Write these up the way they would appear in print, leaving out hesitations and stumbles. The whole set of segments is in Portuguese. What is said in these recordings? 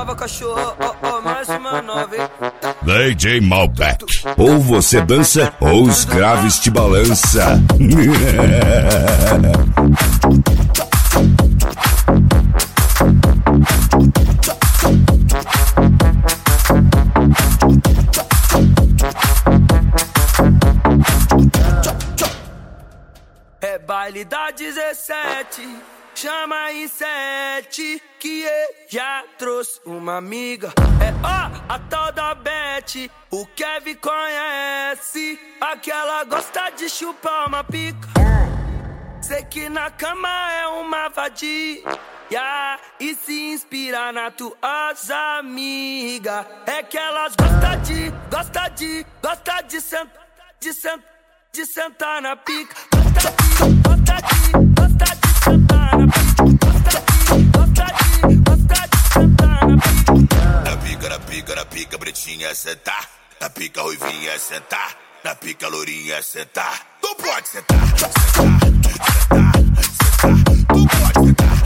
nova, cachorro, mais uma nova, hein? DJ Malbec. Ou você dança, ou os graves te balança. É baile da 17, chama em 7, que eu já trouxe uma amiga. É a tal da Beth, o Kevin conhece, aquela gosta de chupar uma pica. Sei que na cama é uma vadia, e se inspira na tuas amigas. É que elas gostam de sentar na pica. Gosta de sentar na pica. Gosta de sentar na pica. Na pica, pretinha sentar. Na pica, ruivinha sentar. Na pica, lourinha sentar. Tu pode sentar. Tu pode sentar.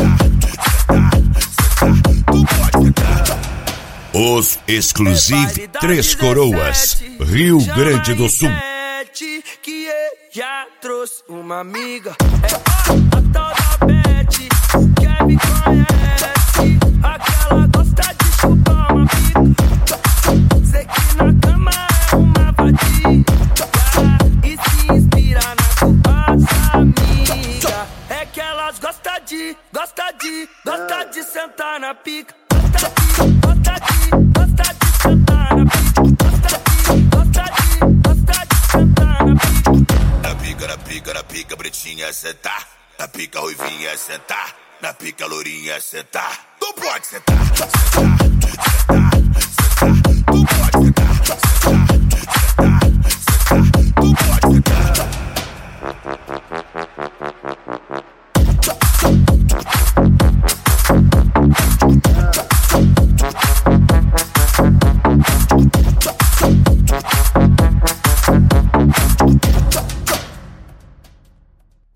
Tu pode sentar. Os exclusivos Três Coroas, Rio Grande do Sul. Que eu já trouxe uma amiga. É a tal da Beth, o Kevin conhece, aquela gosta de chupar uma pica. Sei que na cama é uma vadia, e se inspira na tuas amigas. É que elas gostam de sentar na pica. Gosta de sentar na pica. Gosta de sentar na pica. Na pica, pretinha sentar. Na pica, ruivinha sentar. Na pica, lourinha sentar. Tu pode sentar.